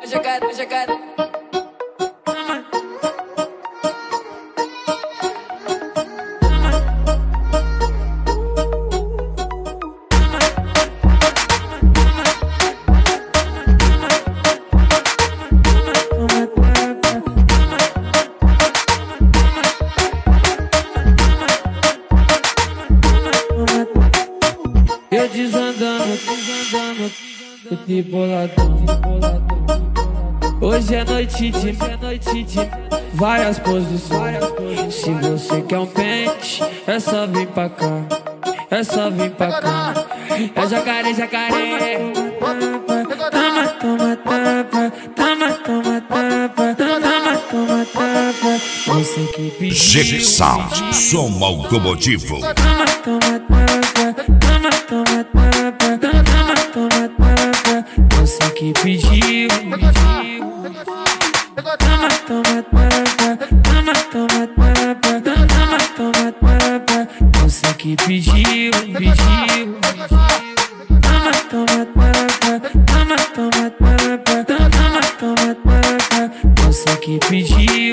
Eu desandando, de boladão. Hoje é noite de várias posições. Se você quer um pente, é só vir pra cá, é só vir pra cá. É jacaré, jacaré. Toma, toma, tapa, toma, toma, tapa, toma, toma, tapa. Você que pediu. G Sound, som automotivo. Toma, toma, tapa, toma, toma, tapa, toma, toma, tapa. Você que pediu. Toma, toma, tapa, toma, toma, tapa, toma, toma, tapa. Você que pediu. Toma, toma, tapa, toma, toma, tapa, toma, toma, tapa. Você que pediu.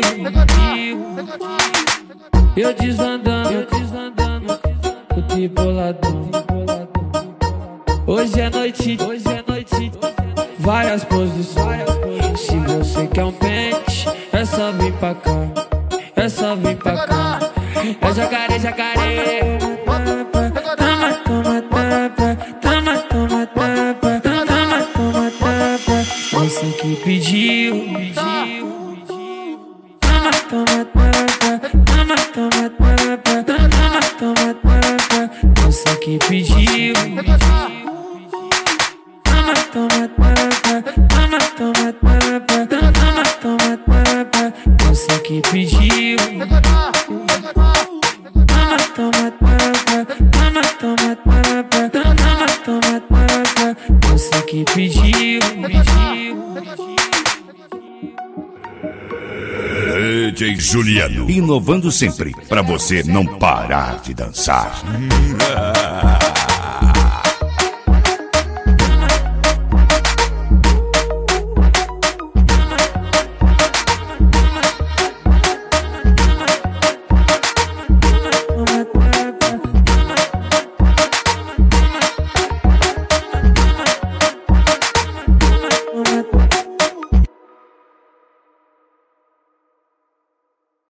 Eu desandando, de boladão. Hoje é noite, várias posições. Se você quer um pente, é só vir pra cá, é só vir pra cá. É jacaré, jacaré. Toma, toma, tapa, toma, toma, tapa, toma, toma, tapa. Você que pediu. Toma, toma, tapa, toma, toma, tapa, toma, toma, tapa. Você que pediu. Toma, toma, tapa, toma, toma, tapa, toma, toma, tapa. Você que pediu. Toma, toma, tapa, toma, toma, tapa, toma, toma, tapa. Você que pediu. DJ Juliano, inovando sempre, pra você não parar de dançar.